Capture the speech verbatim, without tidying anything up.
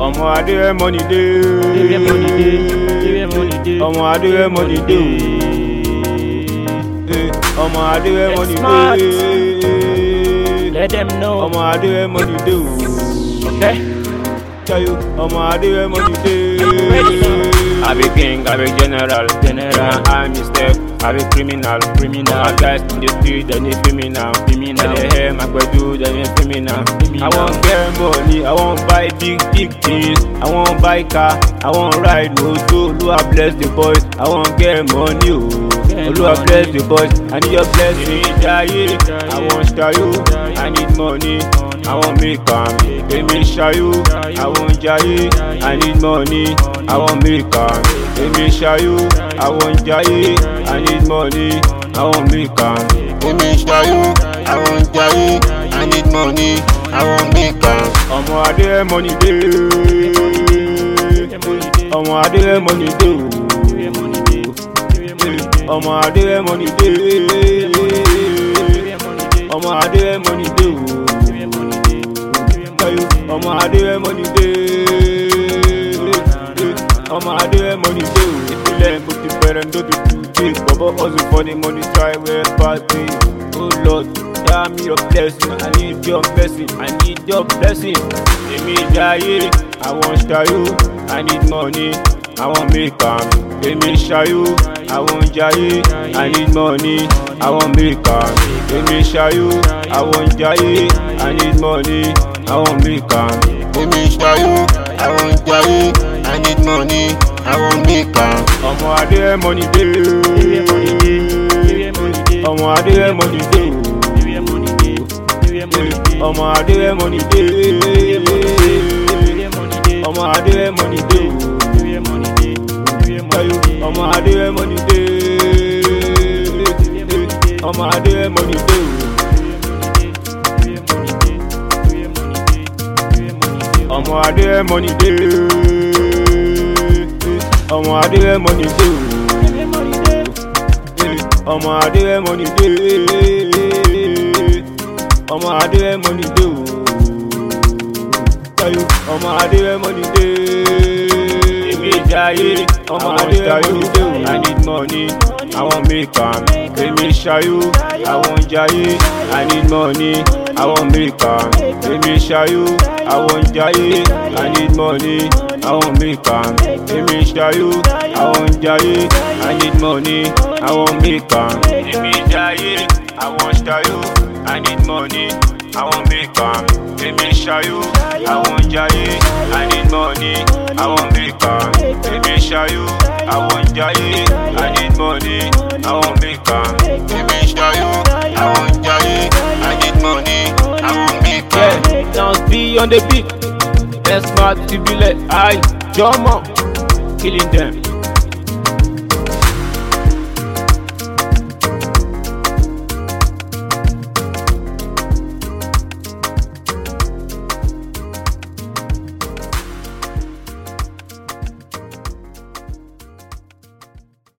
Omo I dey where money dey. Dey where money dey. Dey where money dey. Omo I dey where money dey. Omo I dey where money Smart. dey. Let them know. Omo I dey where money dey. Okay. Tell you, Omo I dey where money dey. Ready now. I be king, I be general, General. I be step, I be criminal, Criminal. My guys in the street, they need feel me now, Feel me now. They hear my do, they need feel me now. Feel me I now. want get money, I want buy big, big things, I want buy car, I want ride motor. Oluwa bless the boys, I want get money, oh. Get Oluwa money. bless the boys, I need your blessing, Jaye. I want star you, I need money, I want make am, let me show you. I want Jaye, I need money, I want make am, let me show you. I want Jaye, I need money, I want make am, let me show you. I want Jaye, I need money, I want make am. Omo I dey where money dey. Omo I dey where money dey. Omo I dey where money dey. Omo I dey where money dey. Omo I dey where money dey. Omo I dey where money dey. If you learn, put the parent, don't be too big. Baba hustle for the money, try where party. Oh Lord, tell me your blessing. I need your blessing. I need your blessing. Let me Jaye, I want star you. I need money, I want make am. Let me show you. I want Jaye, I need money, I want make am. Let me show you. I want Jaye, I need money, I want make am. Let me show you. I want Jaye, I need money, I want make am. Omo I dey where money dey. Dey where money dey. Dey where money dey. Omo I dey where money dey. Dey where money dey. Dey where money dey. Omo I dey where money dey. Dey where money dey. Omo I dey where money dey. Dey where money dey. Dey where money dey. Omo I dey where money dey. Omo I dey where money dey. Omo I dey where money dey. Omo I dey where money dey. Omo I dey where money dey. Omo I dey where money dey. Omo I dey where money dey. Emi Jaye, Omo I dey where money dey. I need money, I want make am. Emi show you. I want Jaye, I need money, I want make am. Emi show you. I want Jaye, I need money, I want make am. Emi show you. I want Jaye, I need money, I want make am. Emi Jaye, I want star you. I need money, I want make am. Emi show you. I want Jaye, I need money, I want make am. Emi show you. I want Jaye, I need money, I want make am. Emi show you. I want Jaye, I need money, I want make am. Yeah, sounds be on the beat. Let's smart to be like I, Jomo, killing them.